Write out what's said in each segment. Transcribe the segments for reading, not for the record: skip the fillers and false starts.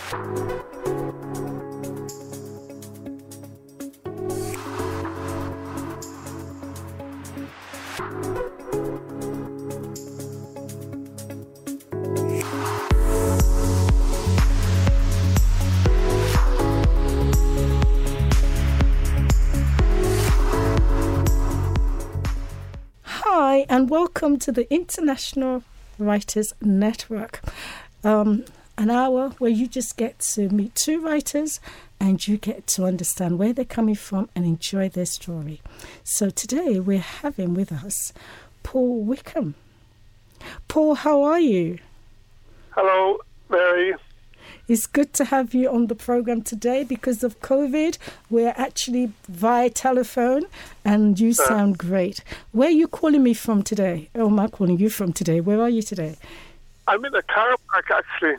Hi, and welcome to the International Writers Network. An hour where you just get to meet two writers and you get to understand where they're coming from and enjoy their story. So today we're having with us Paul Wickham. Paul, how are you? Hello, Mary. It's good to have you on the program today. Because of COVID, we're actually via telephone and you sound great. Where are you calling me from today? Oh, am I calling you from today? Where are you today? I'm in a car park, actually.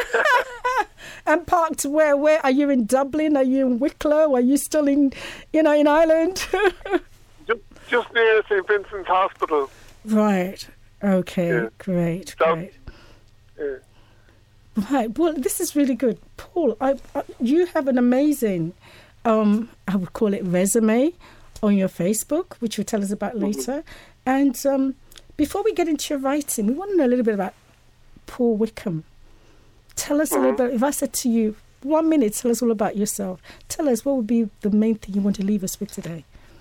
And parked where? Where? Are you in Dublin? Are you in Wicklow? Are you still in Ireland? just near St. Vincent's Hospital. Right. Okay. Yeah. Great. Yeah. Right. Well, this is really good. Paul, you have an amazing, I would call it resume on your Facebook, which you'll tell us about later. And before we get into your writing, we want to know a little bit about Paul Wickham. Tell us a little bit. If I said to you, 1 minute, tell us all about yourself. Tell us what would be the main thing you want to leave us with today.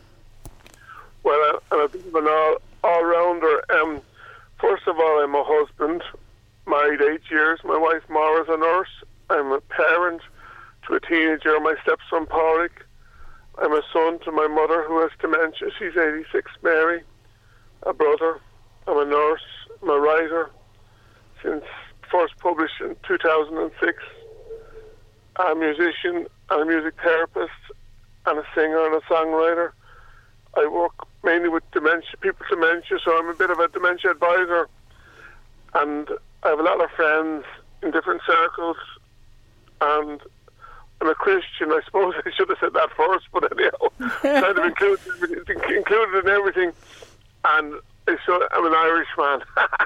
Well, I'm a bit of an all-rounder. First of all, I'm a husband, married 8 years. My wife, Maura's a nurse. I'm a parent to a teenager, my stepson, Pádraig. I'm a son to my mother, who has dementia. She's 86, Mary. A brother. I'm a nurse. I'm a writer. Since first published in 2006. I'm a musician and a music therapist and a singer and a songwriter. I work mainly with dementia, people with dementia, so I'm a bit of a dementia advisor. And I have a lot of friends in different circles. And I'm a Christian. I suppose I should have said that first, but anyhow, kind of included in everything. And I'm an Irishman.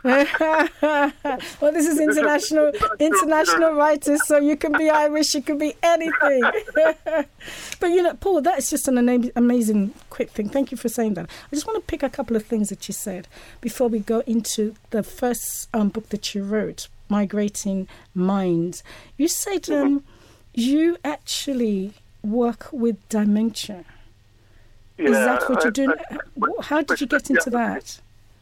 Well, this is international writers, so you can be Irish, you can be anything. But, Paul, that is just an amazing quick thing. Thank you for saying that. I just want to pick a couple of things that you said before we go into the first book that you wrote, Migrating Minds. You said you actually work with dementia. Yeah, is that what you're doing? How did you get into that?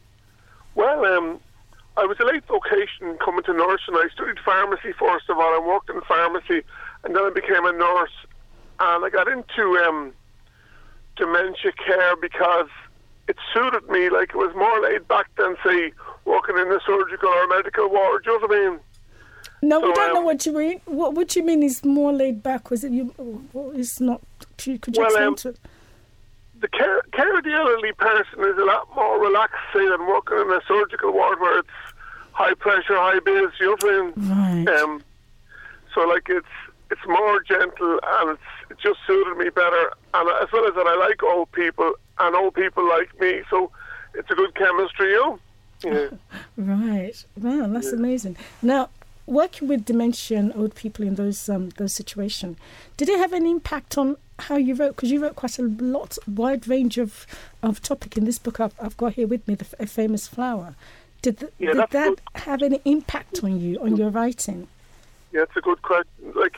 Well, I was a late vocation coming to nursing. I studied pharmacy first of all. I worked in pharmacy, and then I became a nurse. And I got into dementia care because it suited me. Like, it was more laid back than, say, working in a surgical or medical ward. Do you know what I mean? No, we don't know what you mean. What you mean is more laid back? Was it you? It's not. Could you explain to it? The care of the elderly person is a lot more relaxed, say, than working in a surgical ward where it's high pressure, high bills. You know what I mean? Right. So, like, it's more gentle, and it just suited me better. And as well as that, I like old people, and old people like me. So it's a good chemistry, you know? Yeah. Right. Wow, that's amazing. Now, working with dementia and old people in those situations, did it have any impact on how you wrote? Because you wrote quite a wide range of topic in this book I've got here with me, A Famous Flower. Did that have any impact on you, on your writing? Yeah, it's a good question. Like,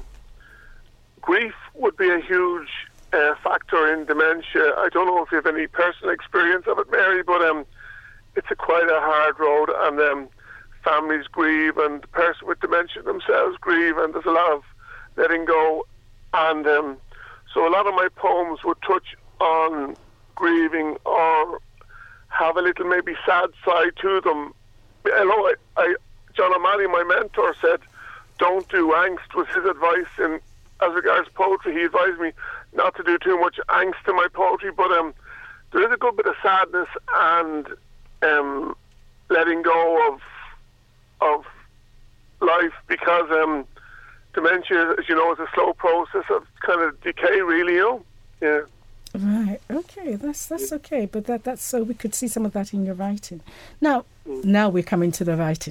grief would be a huge factor in dementia. I don't know if you have any personal experience of it, Mary, but it's quite a hard road, and families grieve, and the person with dementia themselves grieve, and there's a lot of letting go. And so a lot of my poems would touch on grieving or have a little maybe sad side to them. John O'Malley, my mentor, said, don't do angst, was his advice. And as regards poetry, he advised me not to do too much angst in my poetry, but there is a good bit of sadness and letting go of life, because dementia, as you know, is a slow process of kind of decay, really, you know? Yeah. Right. Okay. That's okay. But that's so we could see some of that in your writing. Now we're coming to the writing.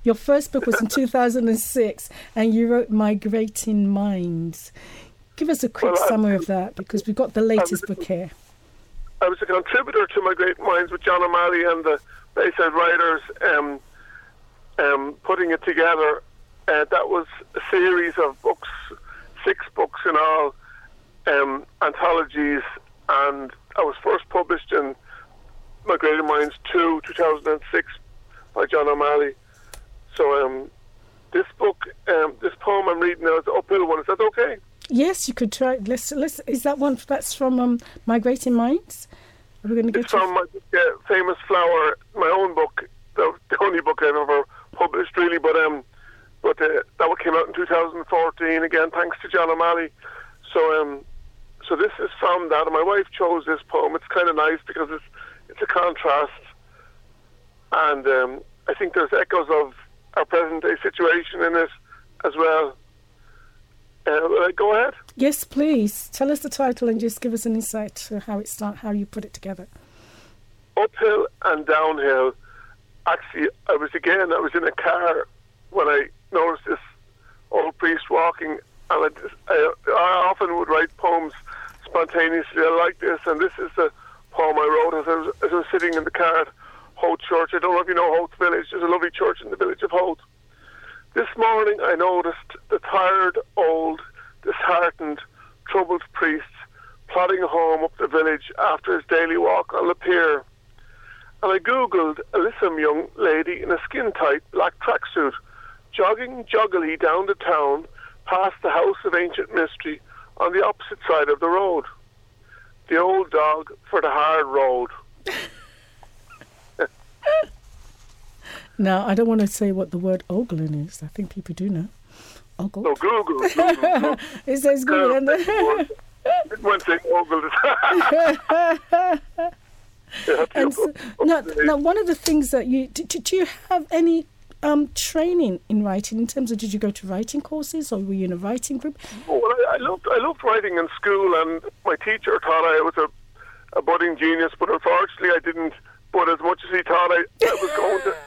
Your first book was in 2006, and you wrote Migrating Minds. Give us a quick summary of that, because we've got the latest book here. I was a contributor to Migrating Minds with John O'Malley and the Bayside Writers, putting it together. That was a series of books, 6 books in all, anthologies, and I was first published in Migrating Minds 2, 2006, by John O'Malley. So this book, this poem I'm reading now is the uphill one. Is that okay? Yes, you could try. Let's. Is that one that's from Migrating Minds? Are we going to go? It's from my Famous Flower, my own book, the only book I've ever published, really. But that one came out in 2014. Again, thanks to John O'Malley. So this is from that, and my wife chose this poem. It's kind of nice because it's a contrast, and I think there's echoes of our present day situation in it as well. Will I go ahead? Yes, please. Tell us the title and just give us an insight to how you put it together. Uphill and downhill. Actually, I was in a car when I noticed this old priest walking, and I often would write poems spontaneously. I like this, and this is the poem I wrote as I was sitting in the car at Holt Church. I don't know if you know Holt Village. There's a lovely church in the village of Holt. This morning I noticed the tired, old, disheartened, troubled priest plodding home up the village after his daily walk on the pier. And I googled a lissom young lady in a skin-tight black tracksuit, jogging joggily down the town past the House of Ancient Mystery on the opposite side of the road. The old dog for the hard road. Now, I don't want to say what the word ogling is. I think people do know. Ogle. No, Google. It says Google. It won't say ogle. Now, one of the things that do you have any training in writing, in terms of, did you go to writing courses, or were you in a writing group? Oh, well, I loved writing in school, and my teacher thought I was a budding genius, but unfortunately I didn't. But as much as he thought I was going to,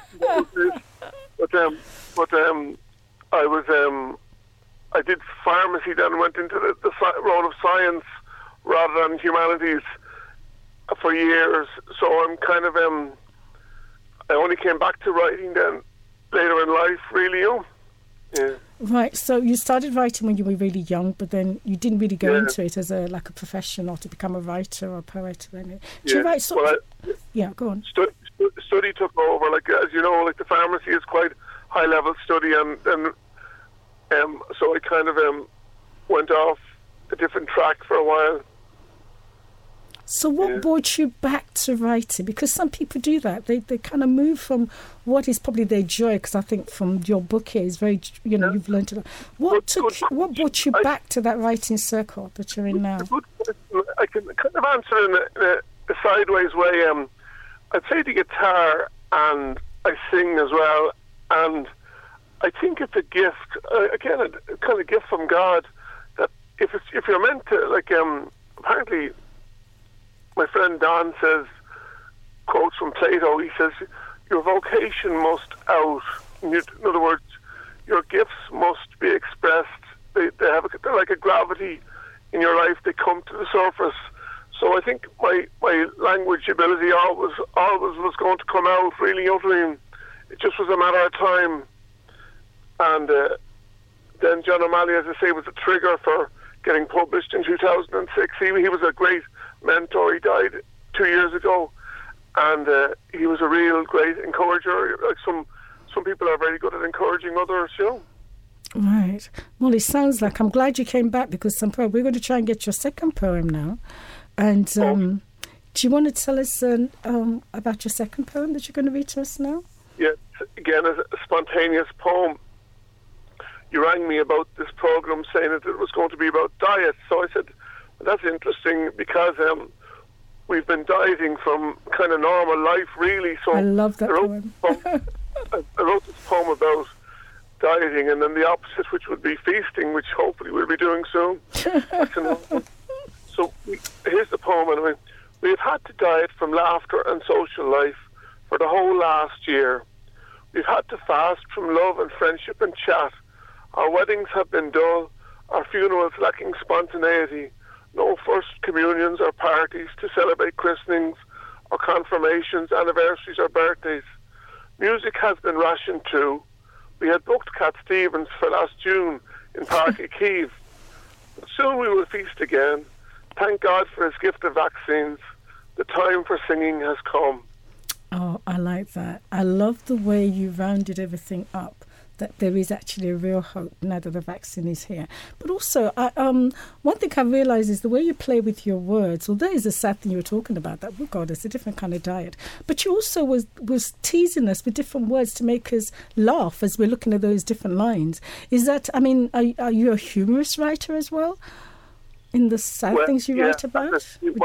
I did pharmacy, then went into the role of science rather than humanities for years. So I'm kind of I only came back to writing then later in life, really. Yeah. Right. So you started writing when you were really young, but then you didn't really go into it as a profession, or to become a writer or a poet. Do you write? Yeah, go on. Study took over. As you know, the pharmacy is quite high level study, and so I kind of went off a different track for a while. So what brought you back to writing? Because some people do that. They kind of move from what is probably their joy, because I think from your book here is very, you've learned a lot. What brought you back to that writing circle that you're in now? I can kind of answer in a sideways way. I play the guitar and I sing as well, and I think it's a gift, again, a kind of gift from God, that if you're meant to, apparently my friend Don says, quotes from Plato, he says, your vocation must out. In other words, your gifts must be expressed. They're like a gravity in your life. They come to the surface. So I think my language ability always was going to come out, really. It just was a matter of time. And then John O'Malley, as I say, was a trigger for getting published in 2006. He was a great mentor. He died 2 years ago, and he was a real great encourager. Some people are very good at encouraging others, Right. Well, it sounds like, I'm glad you came back, because we're going to try and get your second poem now. And do you want to tell us about your second poem that you're going to read to us now? Yeah, again, a spontaneous poem. You rang me about this program saying that it was going to be about diet. So I said, well, that's interesting, because we've been dieting from kind of normal life, really. So I love that poem. I wrote this poem about dieting, and then the opposite, which would be feasting, which hopefully we'll be doing soon. So here's the poem anyway. We have had to diet from laughter and social life for the whole last year. We've had to fast from love and friendship and chat. Our weddings have been dull, our funerals lacking spontaneity. No first communions or parties to celebrate christenings or confirmations, anniversaries or birthdays. Music has been rationed too. We had booked Cat Stevens for last June in Parky Kiev. But soon we will feast again. Thank God for his gift of vaccines. The time for singing has come. Oh, I like that. I love the way you rounded everything up, that there is actually a real hope now that the vaccine is here. But also, one thing I realise is the way you play with your words. Although it's a sad thing you were talking about, that, oh God, it's a different kind of diet. But you also was teasing us with different words to make us laugh as we're looking at those different lines. Is that, I mean, are you a humorous writer as well? In the sad things you write about?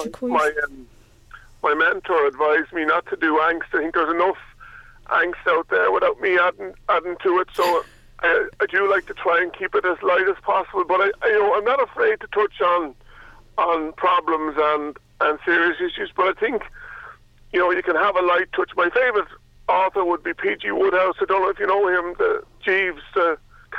My mentor advised me not to do angst. I think there's enough angst out there without me adding to it. So I do like to try and keep it as light as possible. But I'm not afraid to touch on problems and serious issues. But I think you can have a light touch. My favourite author would be P.G. Wodehouse. I don't know if you know him. The Jeeves, the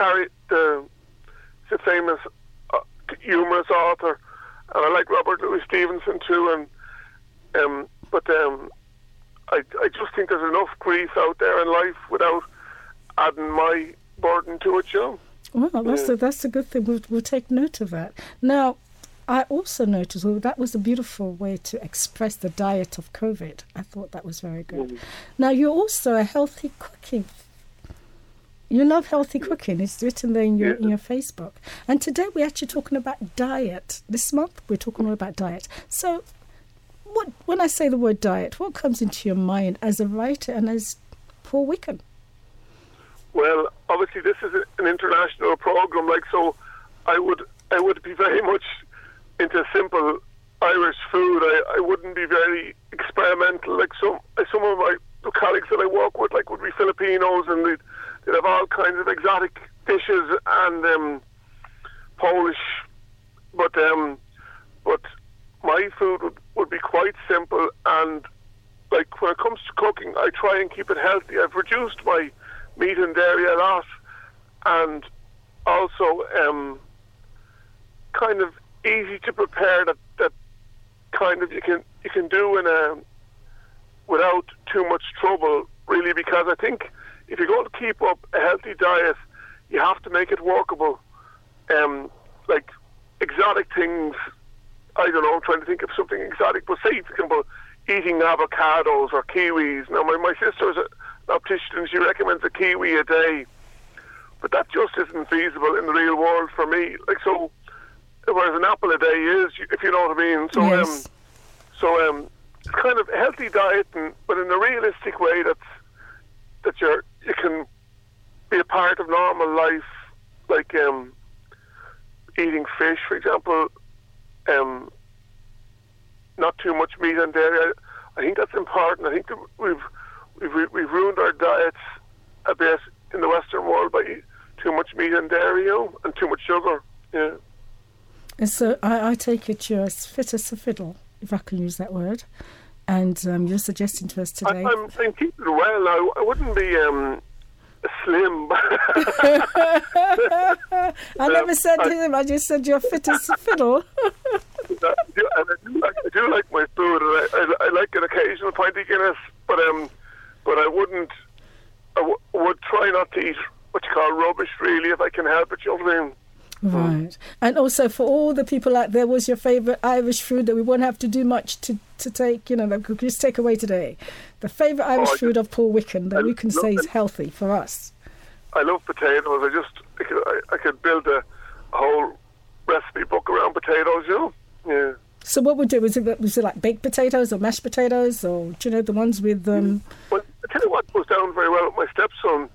famous humorous author, and I like Robert Louis Stevenson too. But I just think there's enough grief out there in life without adding my burden to it, Well, that's a good thing. We'll take note of that. Now, I also noticed that was a beautiful way to express the diet of COVID. I thought that was very good. Now, you're also a healthy cooking. You love healthy cooking. It's written there in your Facebook. And today we're actually talking about diet. This month we're talking all about diet. So, when I say the word diet, what comes into your mind as a writer and as Paul Wicken? Well, obviously this is an international program, so I would be very much into simple Irish food. I wouldn't be very experimental. Like some of my colleagues that I work with, would be Filipinos, and they'd have all kinds of exotic dishes and Polish, but my food would be quite simple, and when it comes to cooking, I try and keep it healthy. I've reduced my meat and dairy a lot, and also kind of easy to prepare that kind of you can do without too much trouble, really, because I think if you're going to keep up a healthy diet, you have to make it workable. Like exotic things, I don't know, I'm trying to think of something exotic, but say, for example, eating avocados or kiwis. Now, my sister is an optician, and she recommends a kiwi a day, but that just isn't feasible in the real world for me. So, whereas an apple a day is, if you know what I mean. So, yes. It's kind of a healthy diet, but in a realistic way that you can be a part of normal life, like eating fish, for example. Not too much meat and dairy. I think that's important. I think that we've ruined our diets a bit in the Western world by too much meat and dairy, and too much sugar. Yeah. And so I take it you're as fit as a fiddle, if I can use that word. And you're suggesting to us today. I'm keeping well now. I wouldn't be slim. I never said to him. I just said you're fit as a fiddle. I do like my food, and I like an occasional pint of Guinness, but I wouldn't. Would try not to eat what you call rubbish, really, if I can help it. You know what I mean? Right. And also, for all the people out there, what's your favourite Irish food that we won't have to do much to take, that we could just take away today? The favourite Irish food of Paul Wicken that we can say is healthy for us. I love potatoes. I could build a whole recipe book around potatoes, Yeah. So what would do? Was it like baked potatoes or mashed potatoes, or the ones with? Well, I tell you what goes down very well with my stepson.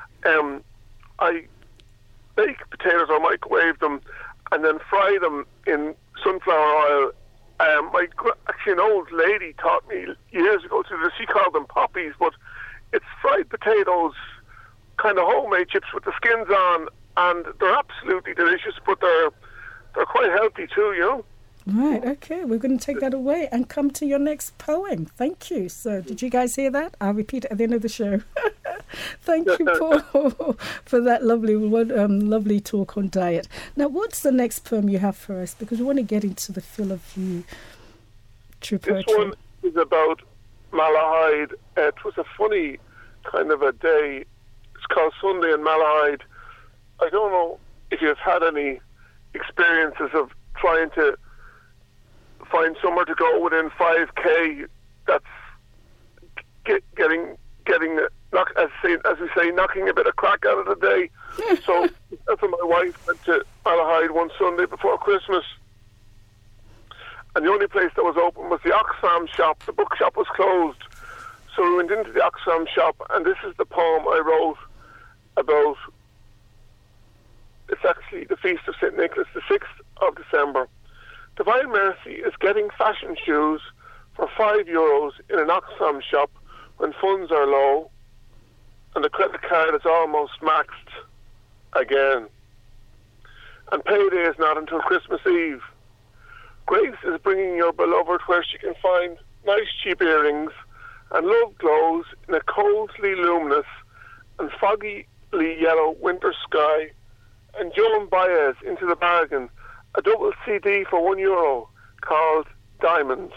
I bake potatoes or microwave them, and then fry them in sunflower oil. Actually, an old lady taught me years ago to do. She called them poppies, but it's fried potatoes, kind of homemade chips with the skins on, and they're absolutely delicious. But they're quite healthy too, Right, okay. We're going to take that away and come to your next poem. Thank you. So, did you guys hear that? I'll repeat it at the end of the show. Thank you, Paul, for that lovely talk on diet. Now, what's the next poem you have for us? Because we want to get into the feel of you, true poetry. This one is about Malahide. It was a funny kind of a day. It's called Sunday in Malahide. I don't know if you've had any experiences of trying to find somewhere to go within 5k that's getting as we say, knocking a bit of crack out of the day. So that's when my wife went to Malahide one Sunday before Christmas, and the only place that was open was the Oxfam shop. The bookshop was closed, so we went into the Oxfam shop, and this is the poem I wrote about. It's actually the Feast of St. Nicholas, the 6th of December. Divine Mercy is getting fashion shoes for €5 in an Oxfam shop when funds are low and the credit card is almost maxed again. And payday is not until Christmas Eve. Grace is bringing your beloved where she can find nice cheap earrings, and love glows in a coldly luminous and foggily yellow winter sky. And Joan Baez into the bargain, a double CD for €1 called Diamonds.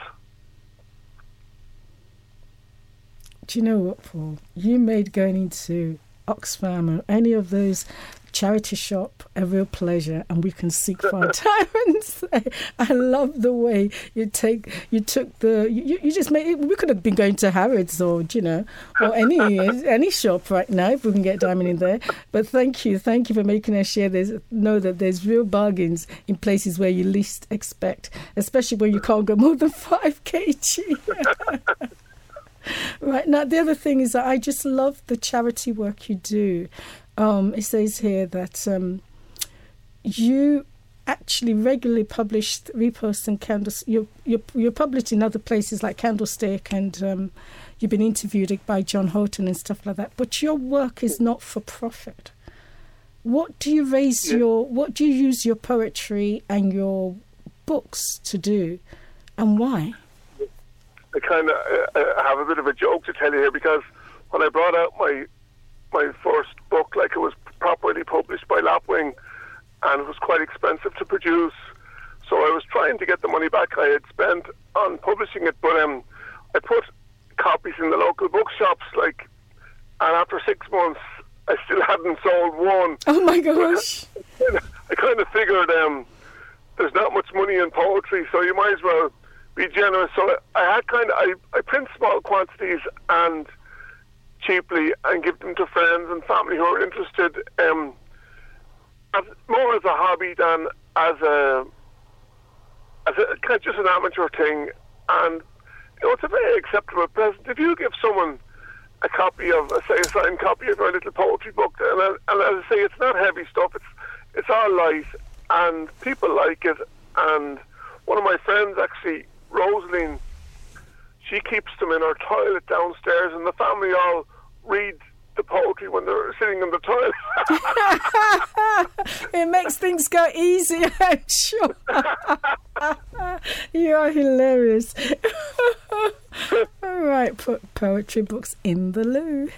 Do you know what, Paul? You made going into Oxfam or any of those charity shop a real pleasure, and we can seek for our diamonds. I love the way you took the you just made it. We could have been going to Harrods or or any shop right now if we can get a diamond in there. But thank you for making us share this. Know that there's real bargains in places where you least expect, especially when you can't go more than 5 kg. Right, now the other thing is that I just love the charity work you do. It says here that you actually regularly publish reposts and candles. You're published in other places like Candlestick, and you've been interviewed by John Houghton and stuff like that. But your work is not for profit. What do you What do you use your poetry and your books to do, and why? I kind of have a bit of a joke to tell you here, because when I brought out my first book, like, it was properly published by Lapwing, and it was quite expensive to produce, so I was trying to get the money back I had spent on publishing it, but I put copies in the local bookshops, and after 6 months I still hadn't sold one. Oh my gosh. I kind of figured there's not much money in poetry, so you might as well be generous. So I print small quantities and cheaply and give them to friends and family who are interested, more as a hobby than as a kind of just an amateur thing. And it's a very acceptable present. If you give someone a copy of, a signed copy of our little poetry book, and as I say, it's not heavy stuff. It's all light, and people like it. And one of my friends, actually, Rosaline, she keeps them in her toilet downstairs, and the family all read the poetry when they're sitting in the toilet. It makes things go easier, I'm sure. You are hilarious. All right, put poetry books in the loo.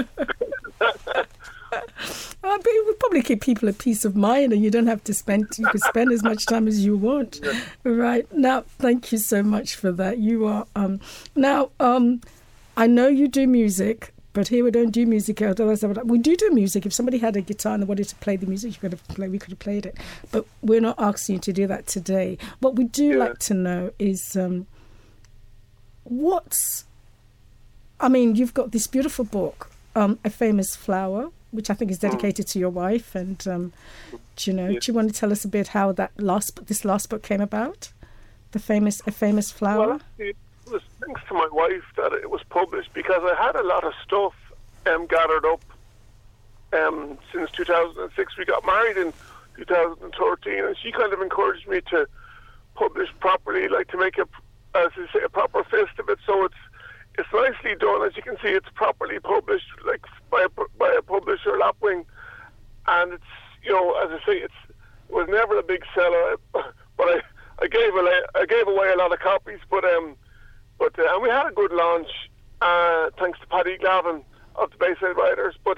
But it would probably give people a peace of mind, and you don't have to you could spend as much time as you want. Yeah. Right. Now, thank you so much for that. You are, I know you do music, but here we don't do music. We do music. If somebody had a guitar and they wanted to play the music, we could have played it. But we're not asking you to do that today. What we do like to know is you've got this beautiful book, A Famous Flower, which I think is dedicated to your wife. And, do you want to tell us a bit how this last book came about? A Famous Flower? Well, it was thanks to my wife that it was published, because I had a lot of stuff gathered up since 2006. We got married in 2013, and she kind of encouraged me to publish properly, to make a proper fist of it. So it's nicely done. As you can see, it's properly published, by a publisher, Lapwing, and it's, as I say, it was never a big seller, but I gave away a lot of copies, but and we had a good launch, thanks to Paddy Glavin of the Bayside Riders. But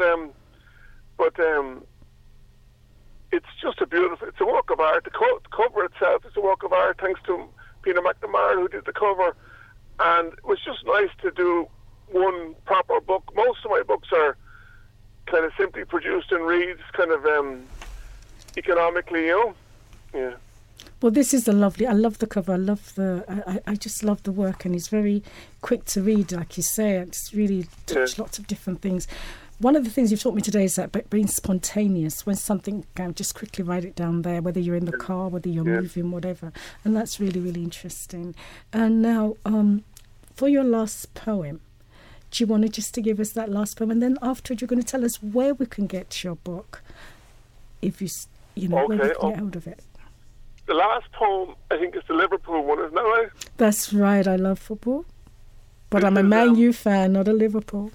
it's just it's a work of art. The cover itself is a work of art, thanks to Peter McNamara, who did the cover. And it was just nice to do one proper book. Most of my books are kind of simply produced and reads kind of economically, Yeah. Well, this is I love the cover. I just love the work, and it's very quick to read, like you say. It's really touched lots of different things. One of the things you've taught me today is that being spontaneous. When something, just quickly write it down there, whether you're in the car, whether you're moving, whatever. And that's really, really interesting. And now, for your last poem, do you want to just to give us that last poem? And then afterwards, you're going to tell us where we can get your book, if where we can get hold of it. The last poem, I think, is the Liverpool one, isn't that right? That's right. I love football. But I'm a Man U fan, not a Liverpool.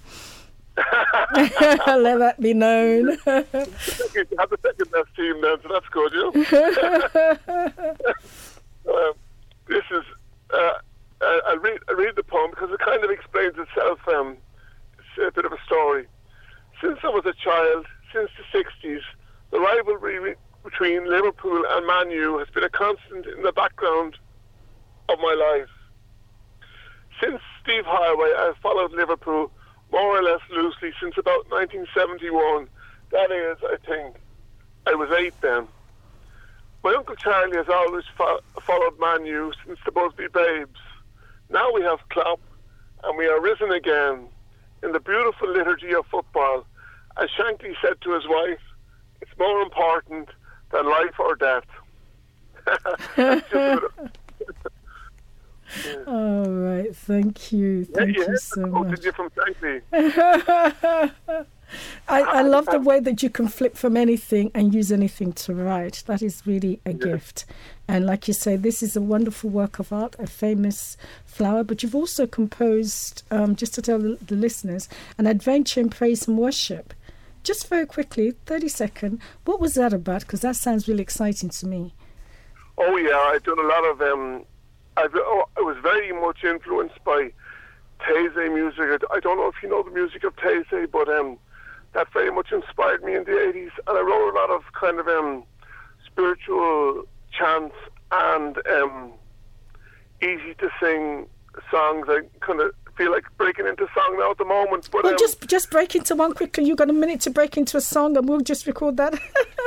Let that be known. You have the second best team then, so that's good, This is I read the poem because it kind of explains itself. It's a bit of a story. Since I was a child, since the 60s, the rivalry between Liverpool and Man U has been a constant in the background of my life. Since Steve Highway, I have followed Liverpool more or less loosely since about 1971. That is, I think, I was 8 then. My Uncle Charlie has always followed Man U since the Busby Babes. Now we have Klopp, and we are risen again in the beautiful liturgy of football. As Shankly said to his wife, it's more important than life or death. All right, thank you. Thank you so much. From Shankly. I love the way that you can flip from anything and use anything to write. That is really a gift. And like you say, this is a wonderful work of art, a famous flower. But you've also composed, just to tell the listeners, an adventure in praise and worship. Just very quickly, 30 seconds, what was that about? Because that sounds really exciting to me. Oh, yeah, I've done a lot of... I was very much influenced by Taizé music. I don't know if you know the music of Taizé, but that very much inspired me in the 80s. And I wrote a lot of kind of spiritual chants and easy-to-sing songs. I kind of feel like breaking into song now at the moment. But well, just break into one quickly. You've got a minute to break into a song and we'll just record that.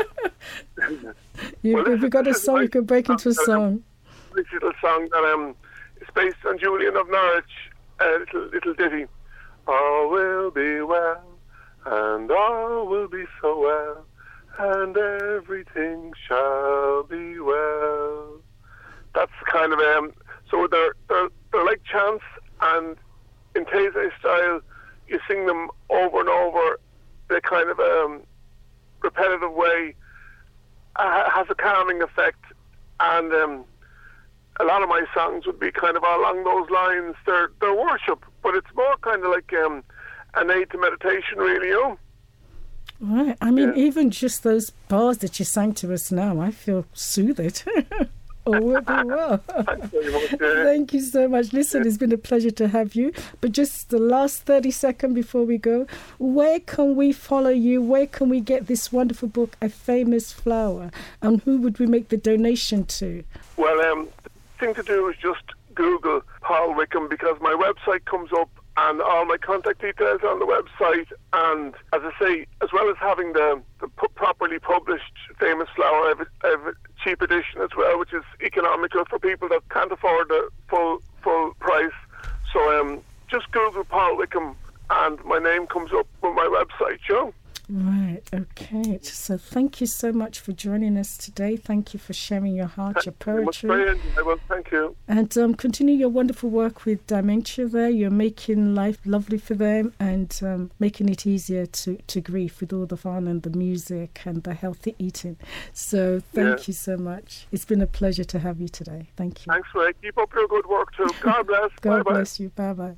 If you've got a song, you can break into a song. This little song that is based on Julian of Norwich, little ditty. All will be well, and all will be so well, and everything shall be well. That's kind of so they're like chants, and in Taizé style, you sing them over and over. They kind of repetitive way has a calming effect, and a lot of my songs would be kind of along those lines. They're worship, but it's more kind of like an aid to meditation, really, you know? Right. I mean, even just those bars that you sang to us now, I feel soothed. All will be well. Thanks very much. Thank you so much. Listen, it's been a pleasure to have you. But just the last 30 seconds before we go, where can we follow you? Where can we get this wonderful book, A Famous Flower? And who would we make the donation to? Well, the thing to do is just Google Paul Wickham, because my website comes up and all my contact details are on the website. And as I say, as well as having the properly published Famous Flower, I have a cheap edition as well, which is economical for people that can't afford the full price. So just Google Paul Wickham and my name comes up on my website, Joe. Right, okay. So thank you so much for joining us today. Thank you for sharing your heart, your poetry. Thank you. And continue your wonderful work with Dementia there. You're making life lovely for them and making it easier to grieve with all the fun and the music and the healthy eating. So thank you so much. It's been a pleasure to have you today. Thank you. Thanks, Ray. Keep up your good work too. God bless. God bless you. Bye-bye.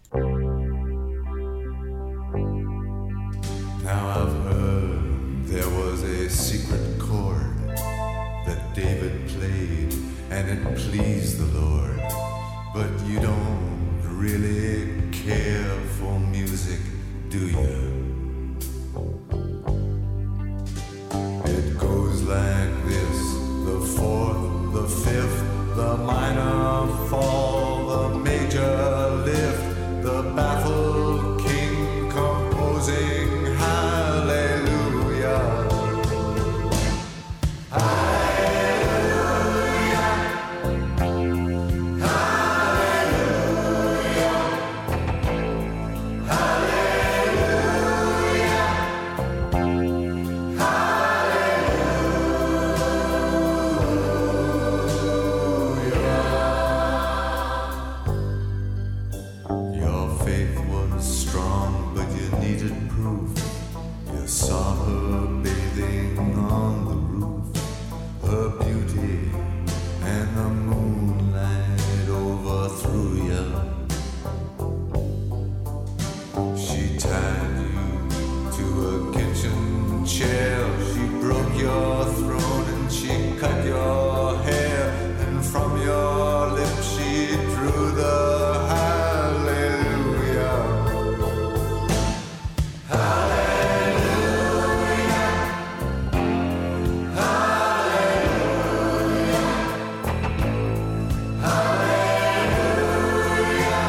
Now I've heard there was a secret chord that David played, and it pleased the Lord. But you don't really care for music, do you? It goes like this: the fourth, the fifth, the minor fall, the major lift, the baffled king composing hallelujah. Hallelujah. Hallelujah. Hallelujah. Your faith was strong, but you needed proof. You saw her bathing on the roof, her beauty and the moonlight overthrew you. She tied you to a kitchen chair, she broke your throne and she cut your hair, and from your lips she drew the hallelujah. Hallelujah. Hallelujah. Hallelujah.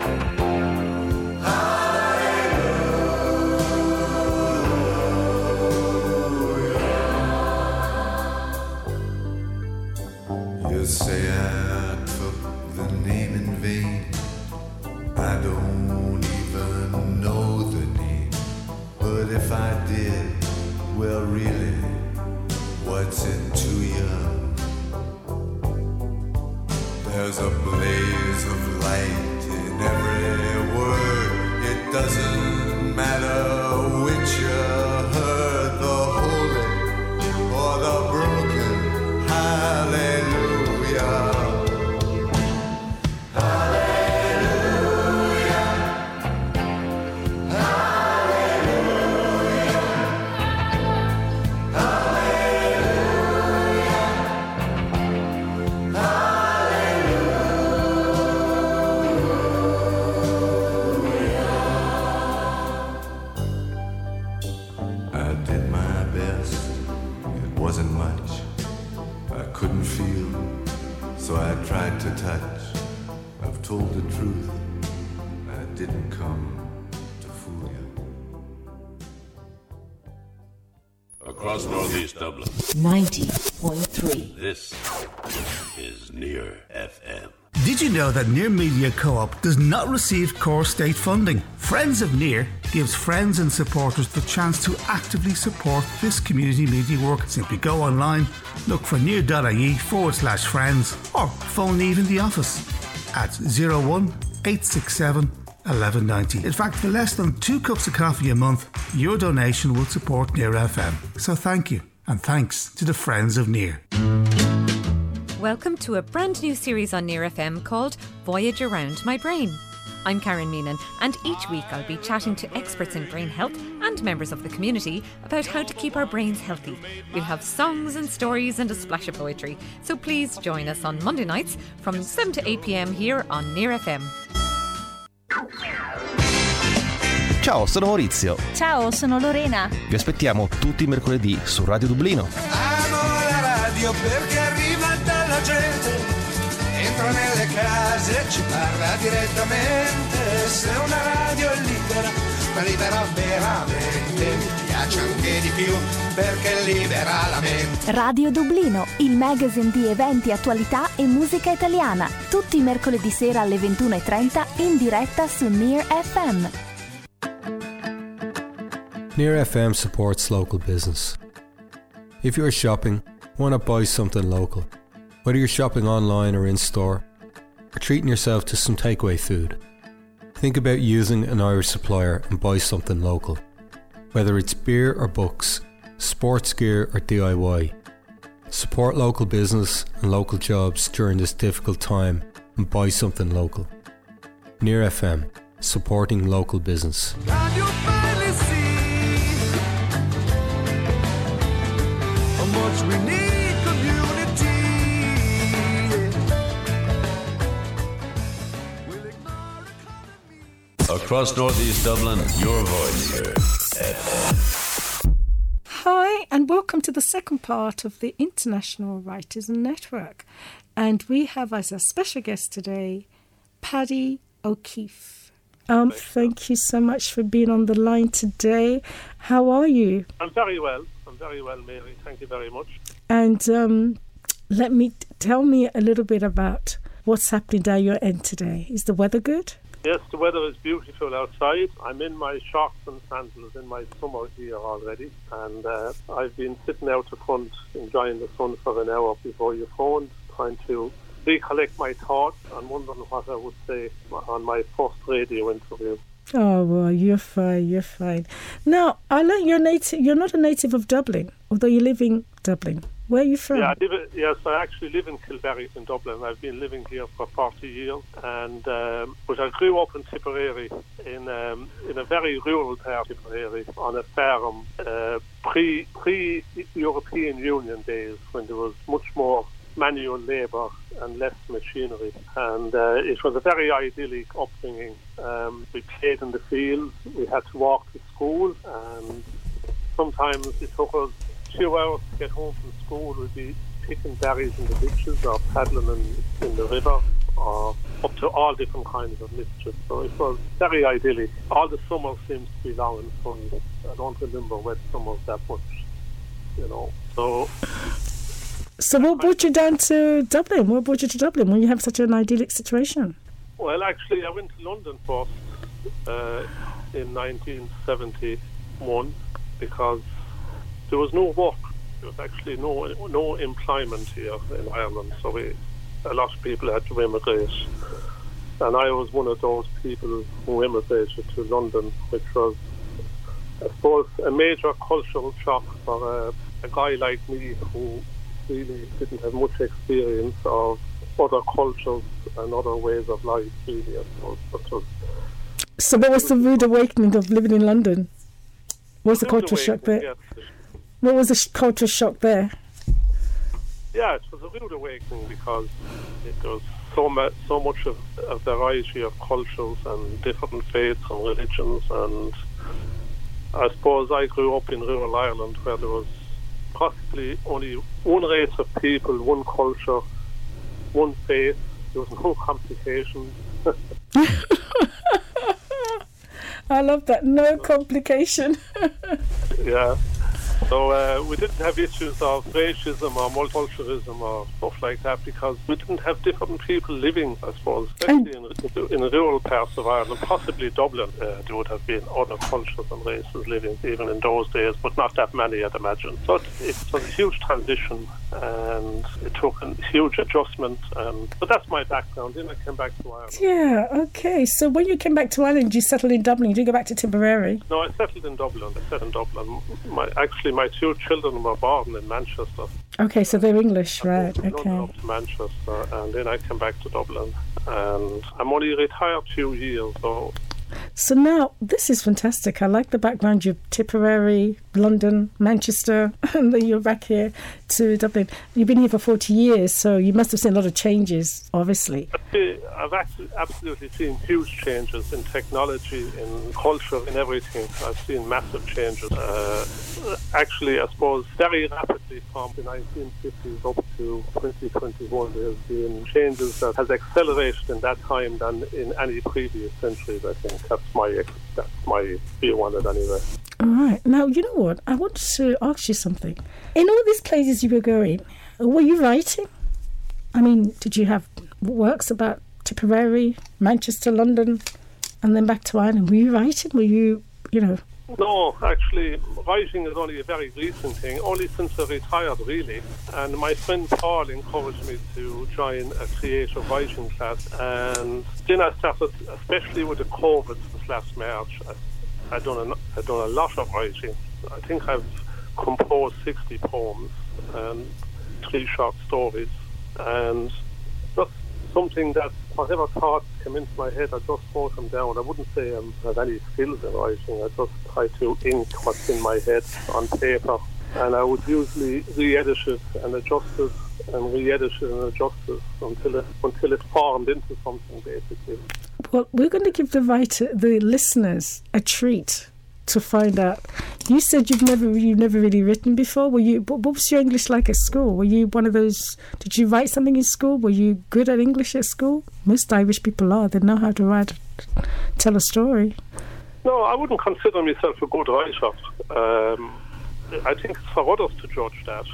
Hallelujah. You say I took the name in vain. I don't even know the name. But if I did, well really, what's it to you? There's a blaze of light in every word. It doesn't matter which you heard, the holy or the broken. Hallelujah. Hallelujah. Hallelujah. Hallelujah. I did my best. It wasn't much. I couldn't feel, so I tried to touch. I've told the truth. I didn't come to fool you. Across Northeast Dublin, 90.3. this is Near FM. Did you know that Near Media Co-op does not receive core state funding? Friends of Near gives friends and supporters the chance to actively support this community media work. Simply go online, look for near.ie/friends or phone Eve in the office at 01 867 1190. In fact, for less than 2 cups of coffee a month, your donation will support Near FM. So thank you, and thanks to the Friends of Near. Welcome to a brand new series on Near FM called Voyage Around My Brain. I'm Karen Meenan, and each week I'll be chatting to experts in brain health and members of the community about how to keep our brains healthy. We'll have songs and stories and a splash of poetry, so please join us on Monday nights from 7 to 8 p.m. here on Near FM. Ciao, sono Maurizio. Ciao, sono Lorena. Vi aspettiamo tutti i mercoledì su Radio Dublino. Amo la radio perché arriva dalla gente, entra nelle case, ci parla direttamente. Se una radio è libera, ma libera veramente, mi piace anche di più perché libera la mente. Radio Dublino, il magazine di eventi, attualità e musica italiana. Tutti i mercoledì sera alle 21:30 in diretta su Near FM. Near FM supports local business. If you're shopping, why not buy something local? Whether you're shopping online or in store, or treating yourself to some takeaway food, think about using an Irish supplier and buy something local. Whether it's beer or books, sports gear or DIY, support local business and local jobs during this difficult time and buy something local. Near FM, supporting local business. Can you finally see how much we need community? Across Northeast Dublin, your voice here. Hi, and welcome to the second part of the International Writers Network. And we have as a special guest today, Paddy O'Keefe. Thank you so much for being on the line today. How are you? I'm very well, Mary. Thank you very much. And tell me a little bit about what's happening down your end today. Is the weather good? Yes, the weather is beautiful outside. I'm in my shorts and sandals in my summer here already, and I've been sitting out the front enjoying the sun for an hour before you phoned, trying to recollect my thoughts and wondering what I would say on my first radio interview. Oh, well, you're fine. Now, I learned you're not a native of Dublin, although you live in Dublin. Where are you from? Yeah, I actually live in Kilberry in Dublin. I've been living here for 40 years, and but I grew up in Tipperary in a very rural part of Tipperary on a farm pre-European Union days when there was much more manual labour and less machinery, and it was a very idyllic upbringing. We played in the fields, we had to walk to school, and sometimes it took us 2 hours to get home from school. We'd be picking berries in the ditches or paddling in the river or up to all different kinds of mischief. So it was very idyllic. All the summers seems to be long and sunny. I don't remember wet summers that much, So what brought you down to Dublin? What brought you to Dublin when you have such an idyllic situation? Well, actually, I went to London first in 1971 because there was no work. There was actually no employment here in Ireland, so a lot of people had to emigrate. And I was one of those people who emigrated to London, which was, I suppose, a major cultural shock for a guy like me who really didn't have much experience of other cultures and other ways of life, really, I suppose. So what was the rude awakening of living in London? What was the cultural shock there? Yes. What was the cultural shock there? Yeah, it was a rude awakening because there was so much of a variety of cultures and different faiths and religions, and I suppose I grew up in rural Ireland where there was possibly only one race of people, one culture, one faith. There was no complications. I love that. No complication. Yeah. So we didn't have issues of racism or multiculturalism or stuff like that because we didn't have different people living, I suppose, especially in the rural parts of Ireland. Possibly Dublin, there would have been other cultures and races living even in those days, but not that many, I'd imagine. So it was a huge transition and it took a huge adjustment. But that's my background. Then I came back to Ireland. Yeah, okay. So when you came back to Ireland, you settled in Dublin. You didn't go back to Tipperary? No, I settled in Dublin. My two children were born in Manchester. Okay, so they're English, right? Okay. Up to Manchester, and then I came back to Dublin, and I'm only retired 2 years. So now this is fantastic. I like the background. You're Tipperary, London, Manchester, and then you're back here to Dublin. You've been here for 40 years, so you must have seen a lot of changes, obviously. I've absolutely seen huge changes in technology, in culture, in everything. I've seen massive changes. Actually, I suppose very rapidly from the 1950s up to 2021, there's been changes that has accelerated in that time than in any previous centuries, I think. That's my view on it anyway. All right. Now, you know what? I wanted to ask you something. In all these places you were going, were you writing? I mean, did you have works about Tipperary, Manchester, London, and then back to Ireland? Were you writing? Were you? No, actually, writing is only a very recent thing, only since I retired, really. And my friend Paul encouraged me to join a creative writing class. And then I started, especially with the COVID since last March, I've done a lot of writing. I think I've composed 60 poems and 3 short stories. And just something that whatever thoughts came into my head, I just wrote them down. I wouldn't say I have any skills in writing. I just try to ink what's in my head on paper, and I would usually re-edit it and adjust it and re-edit it and adjust it until it formed into something, basically. Well, we're going to give the listeners a treat to find out. You said you've never really written before. What was your English like at school? Were you one of those? Did you write something in school? Were you good at English at school? Most Irish people are. They know how to write, tell a story. No, I wouldn't consider myself a good writer. I think it's for others to judge that.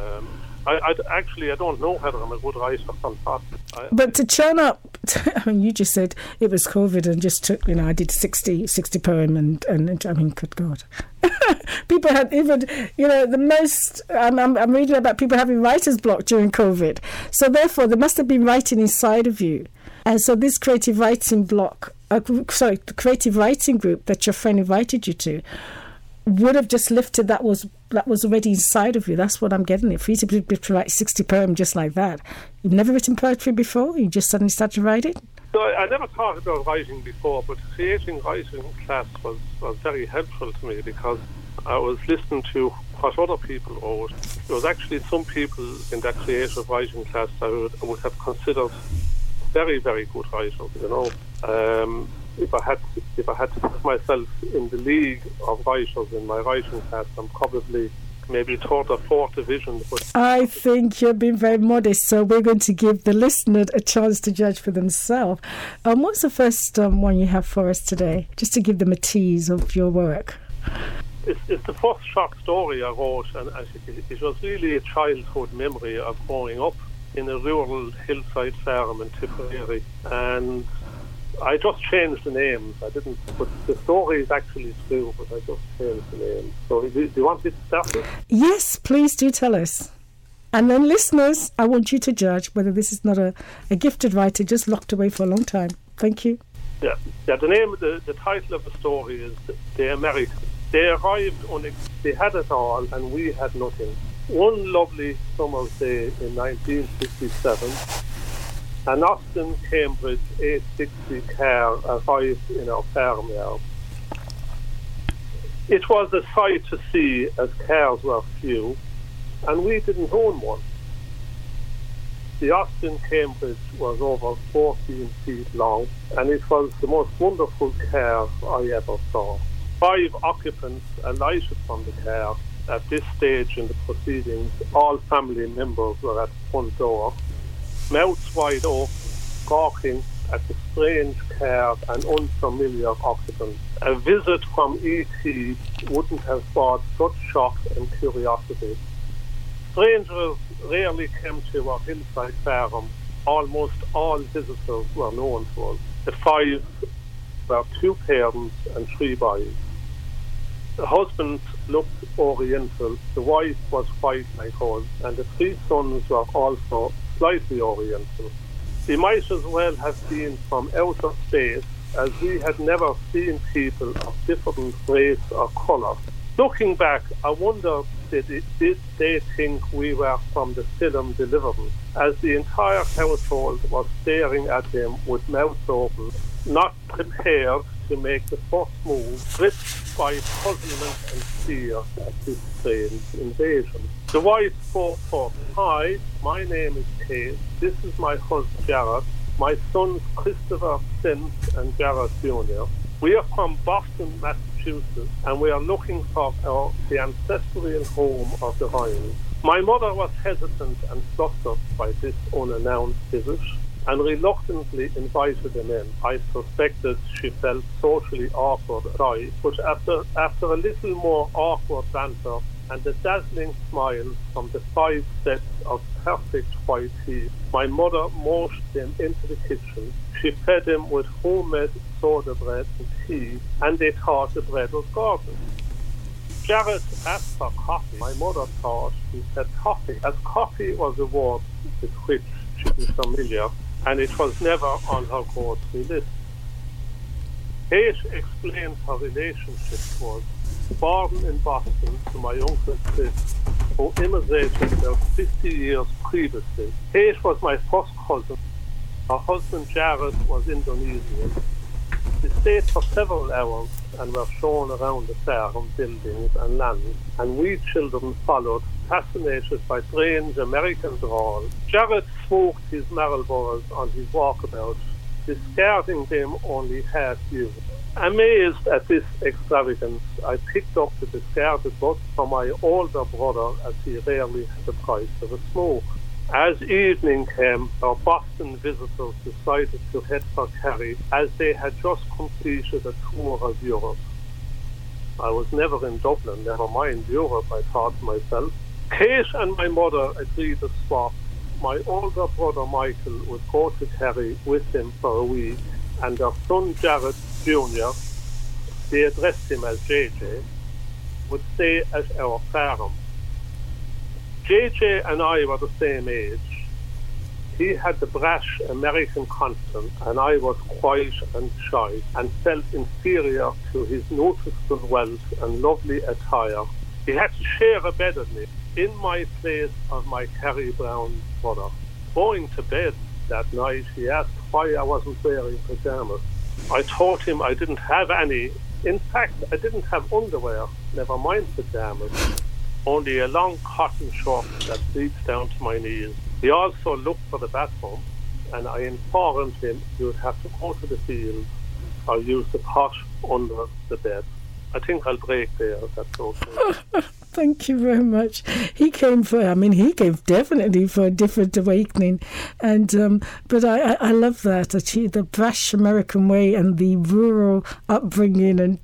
I don't know whether I'm a good writer or not. But to churn up, I mean, you just said it was COVID and just took, I did 60 poem and I mean, good God. People had even, the most, I'm reading about people having writer's block during COVID. So therefore, there must have been writing inside of you. And so this creative writing the creative writing group that your friend invited you to would have just lifted that was already inside of you. That's what I'm getting it. For you to be able to write 60 poems just like that. You've never written poetry before? You just suddenly started writing? No, I never thought about writing before, but creating writing class was very helpful to me because I was listening to what other people wrote. There was actually some people in that creative writing class I would have considered very, very good writers, If I had to put myself in the league of writers in my writing class, I'm probably maybe third or fourth division. But I think you're being very modest, so we're going to give the listener a chance to judge for themselves. What's the first one you have for us today, just to give them a tease of your work? It's the first short story I wrote, and it was really a childhood memory of growing up in a rural hillside farm in Tipperary, and I just changed the names. I didn't, but the story is actually true, but I just changed the names. So do you want me to start it? Yes, please do tell us. And then listeners, I want you to judge whether this is not a gifted writer just locked away for a long time. Thank you. Yeah. The title of the story is The Americans. They arrived they had it all and we had nothing. One lovely summer's day in 1957, an Austin Cambridge 860 car arrived in our farmyard. It was a sight to see as cars were few, and we didn't own one. The Austin Cambridge was over 14 feet long, and it was the most wonderful car I ever saw. 5 occupants alighted from the car. At this stage in the proceedings, all family members were at the front door, mouths wide open, gawking at the strange car and unfamiliar occupants. A visit from E.T. wouldn't have brought such shock and curiosity. Strangers rarely came to our hillside farm. Almost all visitors were known to us. The 5 were 2 parents and 3 boys. The husband looked oriental, the wife was white like us, and the 3 sons were also slightly oriental. They might as well have been from outer space, as we had never seen people of different race or colour. Looking back, I wonder did they think we were from the film Deliverance, as the entire household was staring at them with mouths open, not prepared to make the first move, gripped by puzzlement and fear at this strange invasion. The wife spoke first. Hi, my name is Kate. This is my husband Jared, my sons Christopher, St. and Jared Jr. We are from Boston, Massachusetts, and we are looking for the ancestral home of the Hines. My mother was hesitant and flustered by this unannounced visit, and reluctantly invited them in. I suspected she felt socially awkward, but after a little more awkward banter and a dazzling smile from the 5 sets of perfect white teeth, my mother motioned them into the kitchen. She fed them with homemade soda bread and tea, and they thought the bread was gorgeous. Jared asked for coffee. My mother thought he said coffee, as coffee was a word with which she was familiar, and it was never on her grocery list. Kate explained her relationship to us. Born in Boston to my uncle Chris, who immigrated about 50 years previously. Kate was my first cousin. Her husband Jared was Indonesian. We stayed for several hours and were shown around the farm, buildings and land, and we children followed, fascinated by strange American drawl. Jared smoked his Marlboros on his walkabout, discarding them only half used. Amazed at this extravagance, I picked up the discarded bus from my older brother, as he rarely had the price of a smoke. As evening came, our Boston visitors decided to head for Kerry, as they had just completed a tour of Europe. I was never in Dublin, never mind Europe, I thought to myself. Kate and my mother agreed to swap. My older brother Michael would go to Kerry with them for a week, and their son Jared Jr., they addressed him as JJ, would stay at our farm. JJ and I were the same age. He had the brash American confidence, and I was quiet and shy, and felt inferior to his noticeable wealth and lovely attire. He had to share a bed with me, in my place of my Kerry Brown brother. Going to bed that night, he asked why I wasn't wearing pajamas. I told him I didn't have any. In fact, I didn't have underwear, never mind pajamas. Only a long cotton short that reached down to my knees. He also looked for the bathroom, and I informed him he would have to go to the field or use the pot under the bed. I think I'll break there, if that's okay. Thank you very much. He came definitely for a different awakening. And but I love that, the brash American way and the rural upbringing. And,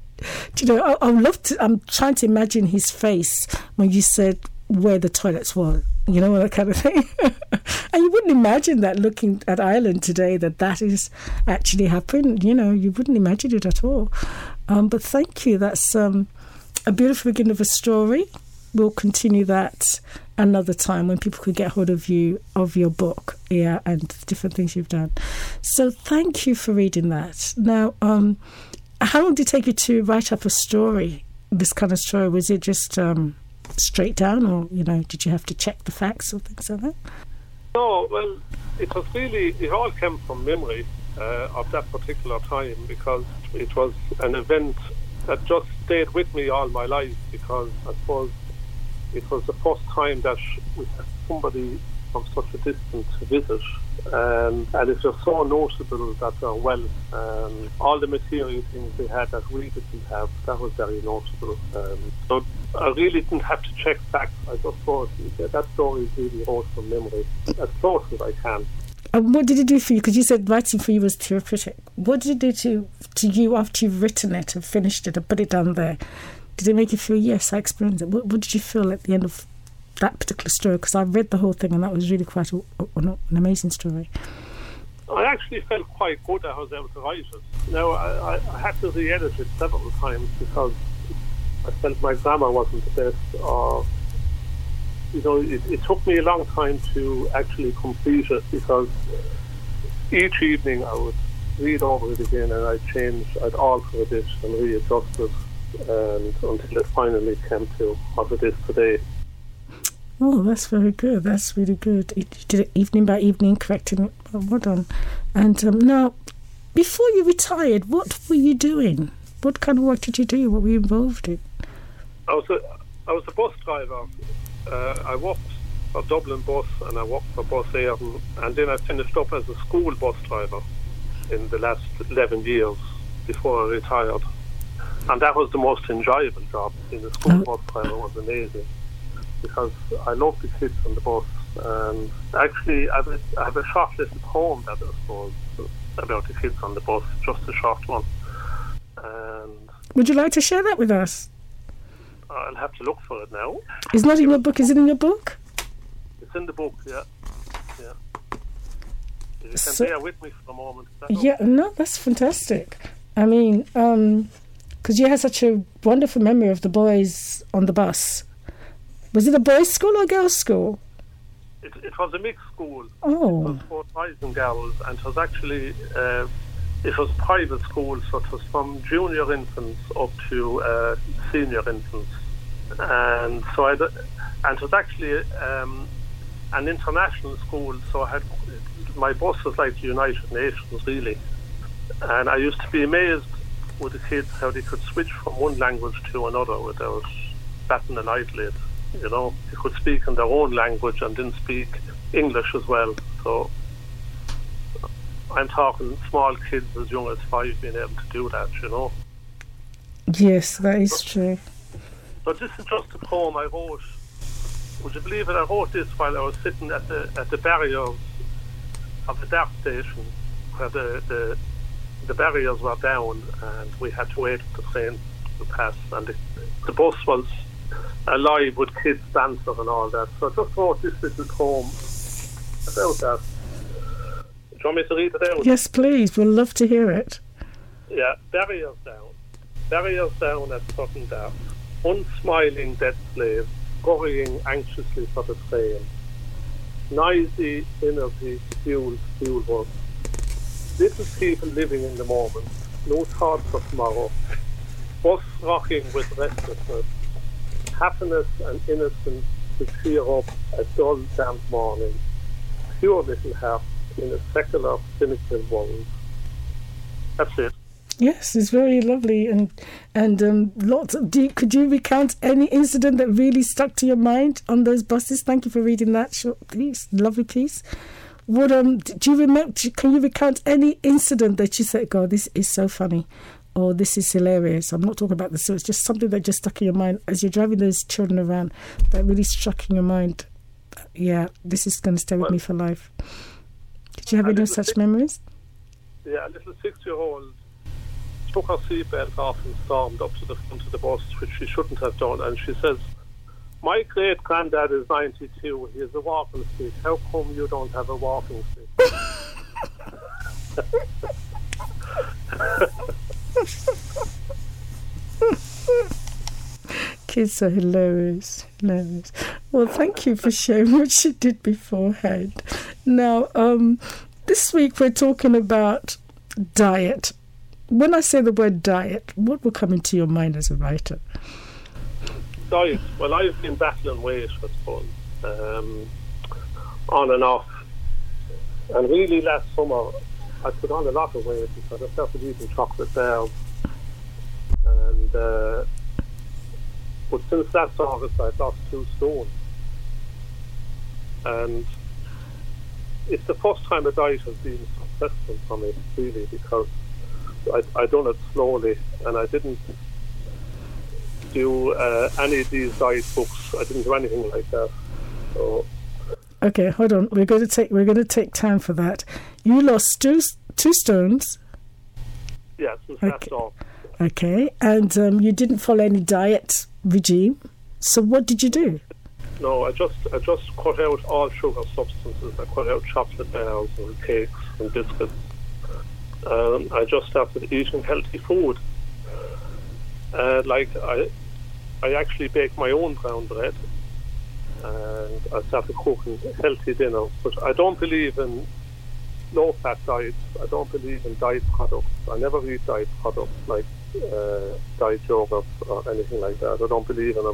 I'm trying to imagine his face when you said where the toilets were, that kind of thing. And you wouldn't imagine that looking at Ireland today, that is actually happening. You wouldn't imagine it at all. But thank you. That's a beautiful beginning of a story. We'll continue that another time when people could get hold of your book, and different things you've done. So thank you for reading that. Now, how long did it take you to write up a story, this kind of story? Was it just straight down, or, did you have to check the facts or things like that? No, well, it all came from memory of that particular time, because it was an event that just stayed with me all my life, because I suppose it was the first time that we had somebody from such a distance to visit, and it was so noticeable that their wealth and all the material things they had that we didn't have, that was very noticeable. So I really didn't have to check facts. I just thought that story is really wrote from memory, as close as I can. And what did it do for you? Because you said writing for you was therapeutic. What did it do to you after you've written it and finished it and put it down there? Did it make you feel, yes, I experienced it? What did you feel at the end of that particular story? Because I read the whole thing, and that was really quite an amazing story. I actually felt quite good that I was able to write it. Now, I had to re-edit it several times because I felt my grammar wasn't the best, or it took me a long time to actually complete it, because each evening I would read over it again, and I'd alter a bit and readjust it, and until it finally came to what it is today. Oh, that's very good. That's really good. You did it evening by evening, correcting it. Well done. And now, before you retired, what were you doing? What kind of work did you do? What were you involved in? I was a bus driver. I worked for Dublin Bus, and I worked for Bus Éireann, and then I finished up as a school bus driver in the last 11 years before I retired. And that was the most enjoyable job. Being a school bus driver was amazing, because I love the kids on the bus. And actually, I have a short little poem that I suppose about the kids on the bus, just a short one. And would you like to share that with us? I'll have to look for it now. It's not in your book. Is it in your book? It's in the book, yeah. You can bear with me for a moment. No, that's fantastic. I mean, because you had such a wonderful memory of the boys on the bus. Was it a boys' school or girls' school? It was a mixed school. Oh. It was both boys and girls, and it was actually it was private school, so it was from junior infants up to senior infants, and so it was actually an international school. So my bus was like the United Nations, really, and I used to be amazed with the kids how they could switch from one language to another without batting an eyelid. They could speak in their own language and then speak English as well. So I'm talking small kids as young as 5 being able to do that, you know. Yes, that is true. But this is just a poem I wrote. Would you believe it? I wrote this while I was sitting at the barriers of the DART station, where the barriers were down and we had to wait for the train to pass, and the bus was alive with kids dancing and all that. So I just wrote this little poem about that. Do you want me to read it out? Yes, please. We'll love to hear it. Yeah, barriers down at sudden death, unsmiling dead slave, worrying anxiously for the train. Noisy energy fuel work. Little people living in the moment, no thoughts of tomorrow. Bus rocking with restlessness, happiness and innocence to cheer up a dull, damp morning. Pure little heart in a secular, cynical world. That's it. Yes, it's very lovely, and lots of. Could you recount any incident that really stuck to your mind on those buses? Thank you for reading that short piece, lovely piece. What do you remember? Can you recount any incident that you said, "God, this is so funny," or "This is hilarious"? I'm not talking about the so it's just something that just stuck in your mind as you're driving those children around that really struck in your mind. Yeah, this is going to stay with me for life. Did you have any such memories? Yeah, a little 6-year-old took her seatbelt off and stormed up to the front of the bus, which she shouldn't have done, and she says, "My great granddad is 92, he has a walking stick. How come you don't have a walking stick?" Kids are hilarious. Well, thank you for sharing what you did beforehand. Now, this week we're talking about diet. When I say the word diet, what will come into your mind as a writer? Diet. Well, I've been battling weight, I suppose, on and off. And really last summer, I put on a lot of weight because I started eating chocolate bars. And, but since last August, I've lost 2 stone. And it's the first time a diet has been successful for me, really, because I done it slowly, and I didn't do any of these diet books. I didn't do anything like that. So, okay, hold on. We're going to take time for that. You lost 2 stones. Yeah, since last August. Okay, and you didn't follow any diet regime. So what did you do? No, I just cut out all sugar substances. I cut out chocolate bars and cakes and biscuits. I just started eating healthy food. Like I actually baked my own brown bread, and I started cooking healthy dinners. But I don't believe in low-fat diets. I don't believe in diet products. I never eat diet products like diet yogurt or anything like that. I don't believe in them.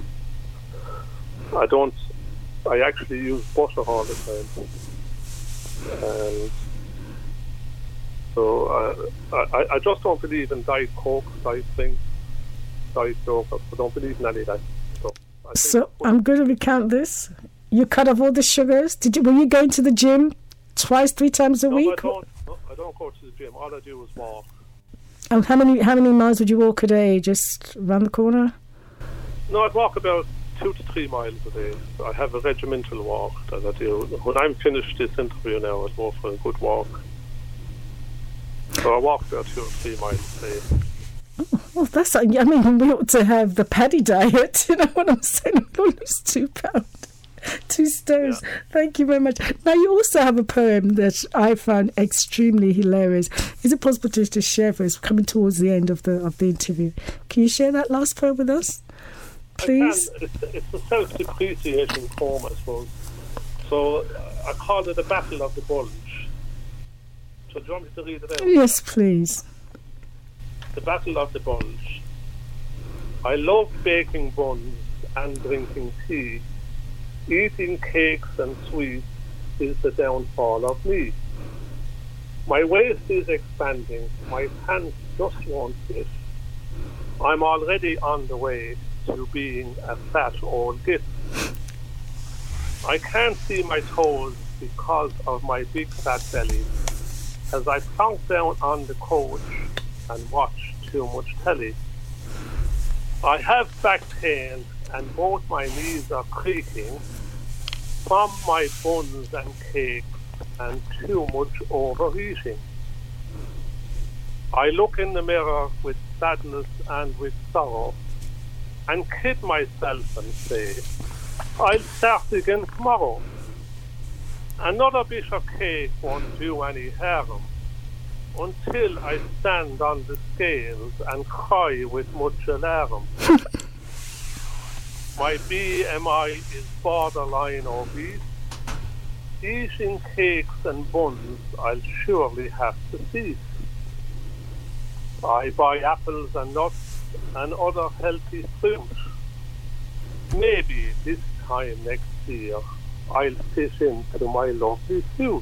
I actually use butter all the time. And so I just don't believe in diet Coke, diet things, diet yogurt. I don't believe in any of that stuff. So I'm going to recount this. You cut off all the sugars. Were you going to the gym twice, 3 times a week? I don't go to the gym. All I do is walk. And how many miles would you walk a day? Just around the corner? No, I'd walk about 2 to 3 miles a day. I have a regimental walk that I do. When I'm finished this interview now, I'll go for a good walk. So I walk about 2 or 3 miles a day. Oh, well, that's. I mean, we ought to have the Paddy diet. You know what I'm saying? We'll lose 2 pounds. 2 stones. Yeah. Thank you very much. Now, you also have a poem that I found extremely hilarious. Is it possible to share for us? We're coming towards the end of the interview. Can you share that last poem with us, please? It's a self-depreciating poem, I suppose. So I called it a Battle of the Bulge. So do you want me to read it out? Yes, please. The Battle of the Bulge. I love baking buns and drinking tea. Eating cakes and sweets is the downfall of me. My waist is expanding, my pants just won't fit. I'm already on the way to being a fat old git. I can't see my toes because of my big fat belly. as I plunked down on the couch and watched too much telly. I have back pain and both my knees are creaking from my buns and cakes and too much overeating. I look in the mirror with sadness and with sorrow and kid myself and say, I'll start again tomorrow. Another bit of cake won't do any harm until I stand on the scales and cry with much alarm. My BMI is borderline obese. Eating cakes and buns I'll surely have to cease. I buy apples and nuts and other healthy fruit. Maybe this time next year I'll fit into my lovely suit.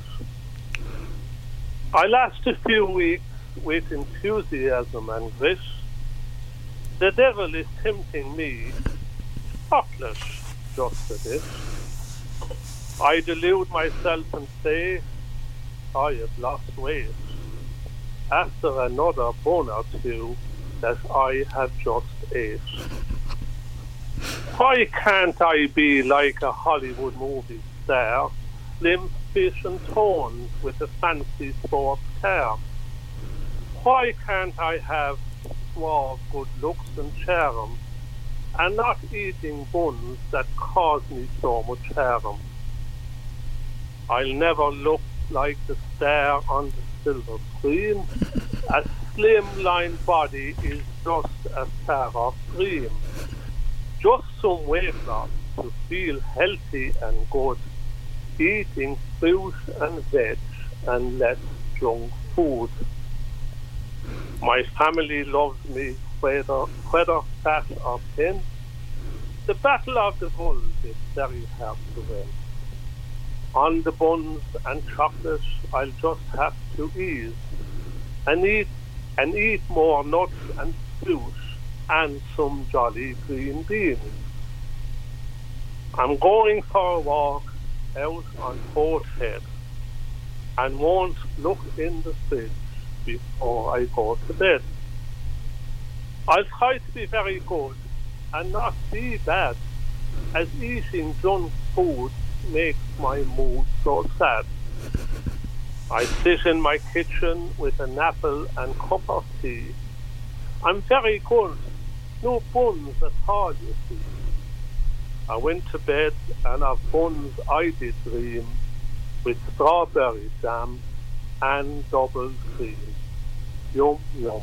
I last a few weeks with enthusiasm and grit. The devil is tempting me, thoughtless just a bit. I delude myself and say, I have lost weight after another bun or two that I have just ate. Why can't I be like a Hollywood movie star, slim, fit and toned with a fancy sports car? Why can't I have small good looks and charm and not eating buns that cause me so much harm? I'll never look like the star on the silver screen. A slimline body is just a star dream. Just some weight loss to feel healthy and good. Eating fruit and veg and less junk food. My family loves me whether fat or thin. The battle of the bulls is very hard to win. On the buns and chocolate I'll just have to ease and eat more nuts and fruit and some jolly green beans. I'm going for a walk out on both heads and won't look in the fridge before I go to bed. I'll try to be very good and not be bad, as eating junk food makes my mood so sad. I sit in my kitchen with an apple and cup of tea. I'm very good, no buns at all, you see. I went to bed and of buns I did dream, with strawberry jam and double cream. Yum, yum.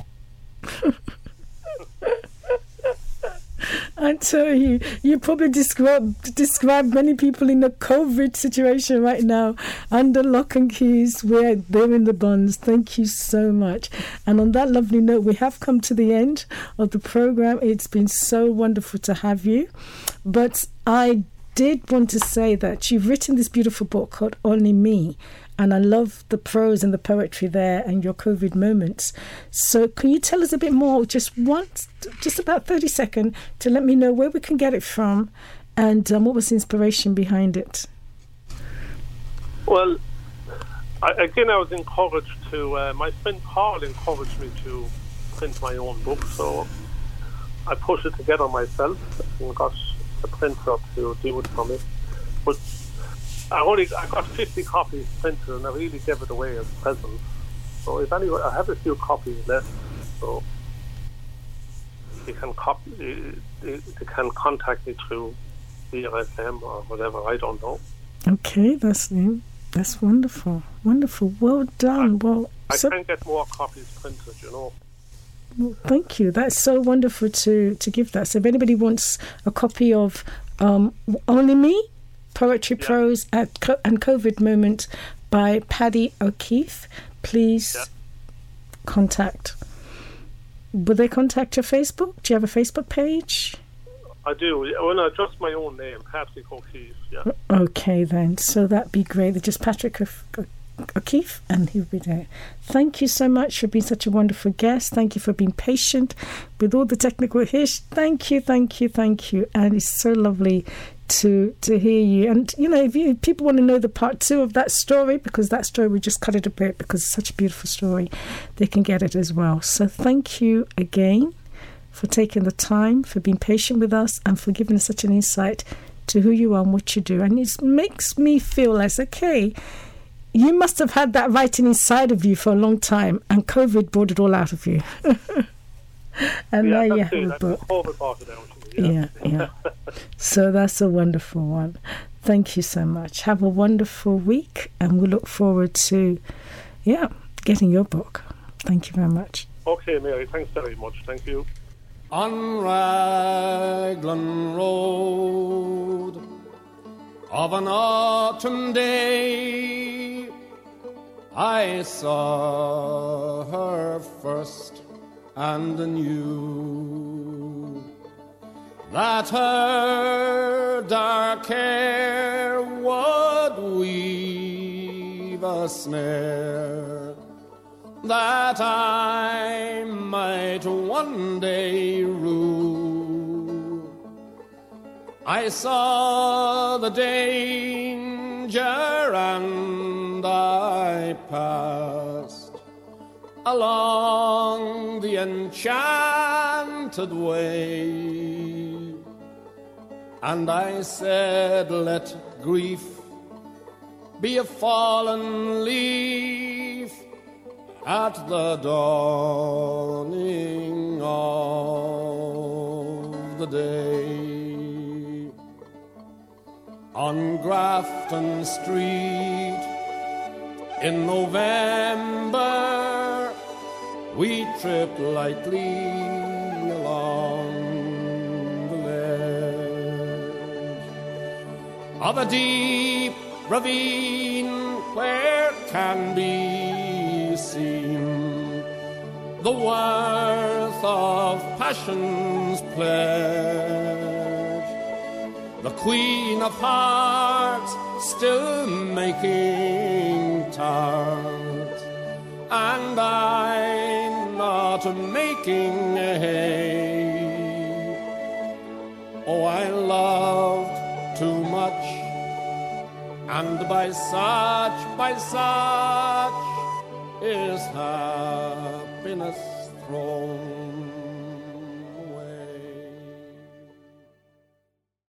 I tell you, you probably describe many people in the COVID situation right now under lock and keys where they're in the buns. Thank you so much. And on that lovely note, we have come to the end of the program. It's been so wonderful to have you. But I did want to say that you've written this beautiful book called Only Me. And I love the prose and the poetry there and your COVID moments. So can you tell us a bit more, just about 30 seconds, to let me know where we can get it from and what was the inspiration behind it? Well, I was encouraged to, my friend Paul encouraged me to print my own book, so I put it together myself and got a printer to do it for me. But I got 50 copies printed and I really gave it away as a present. So if anyone, I have a few copies left, so you can contact me through VRFM or whatever, I don't know. Okay, that's wonderful. Wonderful. Well done. I can get more copies printed, you know. Well, thank you. That's so wonderful to give that. So if anybody wants a copy of Only Me, Poetry, Prose and COVID Moment by Paddy O'Keefe, please contact. Will they contact your Facebook? Do you have a Facebook page? I do. Well, no, just my own name, Patrick O'Keefe. Yeah. Okay, then. So that'd be great. They're just Patrick O'Keefe, and he'll be there. Thank you so much for being such a wonderful guest. Thank you for being patient with all the technical issues. Thank you. And it's so lovely to hear you. And, you know, if people want to know the part 2 of that story, because that story, we just cut it a bit because it's such a beautiful story, they can get it as well. So thank you again for taking the time, for being patient with us, and for giving us such an insight to who you are and what you do. And it makes me feel like, okay, you must have had that writing inside of you for a long time, and COVID brought it all out of you. And now you have a book. COVID brought it out of me, yeah. So that's a wonderful one. Thank you so much. Have a wonderful week, and we look forward to, getting your book. Thank you very much. Okay, Mary, thanks very much. Thank you. On Raglan Road of an autumn day, I saw her first and knew that her dark hair would weave a snare that I might one day rue. I saw the danger and I passed along the enchanted way, and I said, let grief be a fallen leaf at the dawning of the day. On Grafton Street in November, we tripped lightly along the ledge of a deep ravine where can be seen the worth of passion's pledge. The Queen of Hearts still making tarts, and I'm not making hay. Oh, I loved too much, and by such is happiness thrown.